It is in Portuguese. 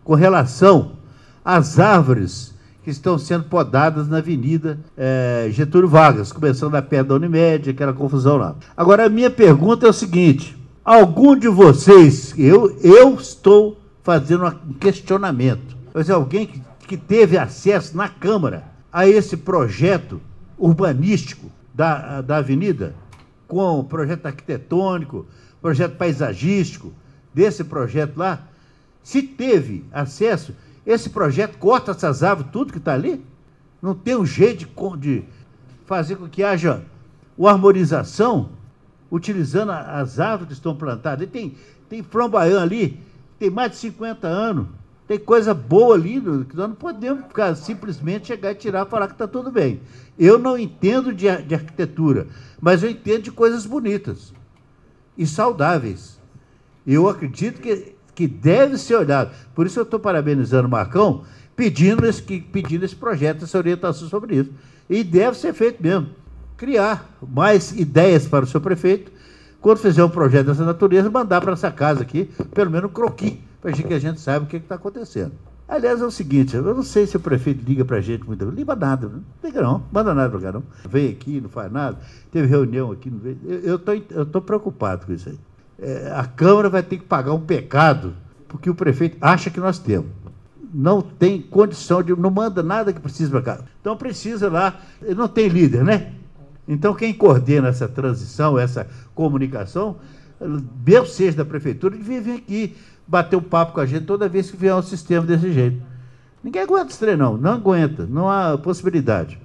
com relação às árvores que estão sendo podadas na Avenida Getúlio Vargas, começando da perto da Unimed, aquela confusão lá. Agora, a minha pergunta é o seguinte: algum de vocês, eu estou fazendo um questionamento, mas alguém que teve acesso na Câmara a esse projeto urbanístico da Avenida, com projeto arquitetônico, projeto paisagístico, desse projeto lá, se teve acesso, esse projeto corta essas árvores, tudo que está ali? Não tem um jeito de fazer com que haja uma harmonização, utilizando as árvores que estão plantadas? Tem flamboyant ali, tem mais de 50 anos, tem coisa boa ali, que nós não podemos simplesmente chegar e tirar e falar que está tudo bem. Eu não entendo de arquitetura, mas eu entendo de coisas bonitas e saudáveis. Eu acredito que deve ser olhado. Por isso eu estou parabenizando o Marcão, pedindo esse projeto, essa orientação sobre isso. E deve ser feito mesmo. Criar mais ideias para o seu prefeito, quando fizer um projeto dessa natureza, mandar para essa casa aqui, pelo menos um croquis, para que a gente saiba o que está acontecendo. Aliás, é o seguinte, eu não sei se o prefeito liga para a gente muito, liga nada, não liga não, manda nada para cá não. Vem aqui, não faz nada, teve reunião aqui, não veio. Eu estou preocupado com isso aí. A Câmara vai ter que pagar um pecado, porque o prefeito acha que nós temos. Não tem condição não manda nada que precisa para cá. Então precisa lá, não tem líder, né? Então quem coordena essa transição, essa comunicação, mesmo seja da prefeitura, devia vir aqui bater um papo com a gente toda vez que vier um sistema desse jeito. Ninguém aguenta esse trem, não aguenta, não há possibilidade.